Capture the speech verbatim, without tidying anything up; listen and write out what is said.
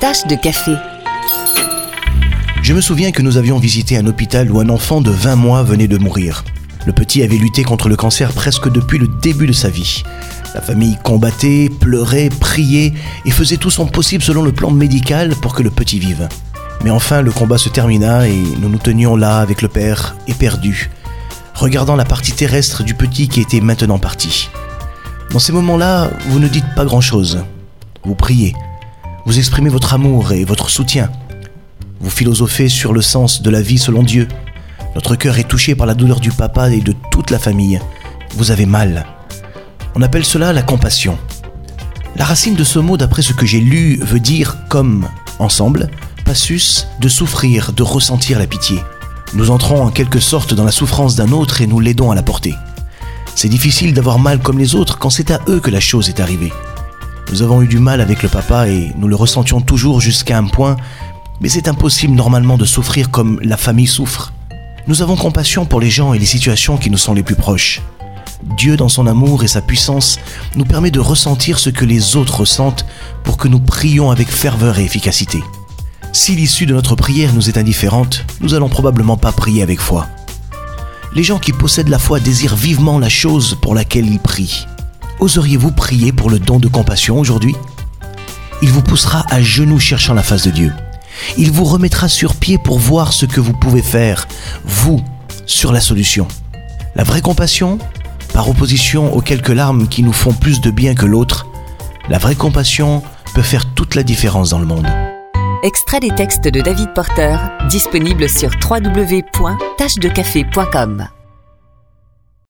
Tasse de café. Je me souviens que nous avions visité un hôpital où un enfant de vingt mois venait de mourir. Le petit avait lutté contre le cancer presque depuis le début de sa vie. La famille combattait, pleurait, priait et faisait tout son possible selon le plan médical pour que le petit vive. Mais enfin, le combat se termina et nous nous tenions là avec le père, éperdus, regardant la partie terrestre du petit qui était maintenant parti. Dans ces moments-là, vous ne dites pas grand-chose. Vous priez, vous exprimez votre amour et votre soutien. Vous philosophez sur le sens de la vie selon Dieu. Notre cœur est touché par la douleur du papa et de toute la famille. Vous avez mal. On appelle cela la compassion. La racine de ce mot, d'après ce que j'ai lu, veut dire comme, ensemble, passus, de souffrir, de ressentir la pitié. Nous entrons en quelque sorte dans la souffrance d'un autre et nous l'aidons à la porter. C'est difficile d'avoir mal comme les autres quand c'est à eux que la chose est arrivée. Nous avons eu du mal avec le papa et nous le ressentions toujours jusqu'à un point, mais c'est impossible normalement de souffrir comme la famille souffre. Nous avons compassion pour les gens et les situations qui nous sont les plus proches. Dieu, dans son amour et sa puissance, nous permet de ressentir ce que les autres ressentent pour que nous prions avec ferveur et efficacité. Si l'issue de notre prière nous est indifférente, nous allons probablement pas prier avec foi. Les gens qui possèdent la foi désirent vivement la chose pour laquelle ils prient. Oseriez-vous prier pour le don de compassion aujourd'hui ? Il vous poussera à genoux cherchant la face de Dieu. Il vous remettra sur pied pour voir ce que vous pouvez faire, vous, sur la solution. La vraie compassion, par opposition aux quelques larmes qui nous font plus de bien que l'autre, la vraie compassion peut faire toute la différence dans le monde. Extrait des textes de David Porter, disponible sur w w w point tache de café point com.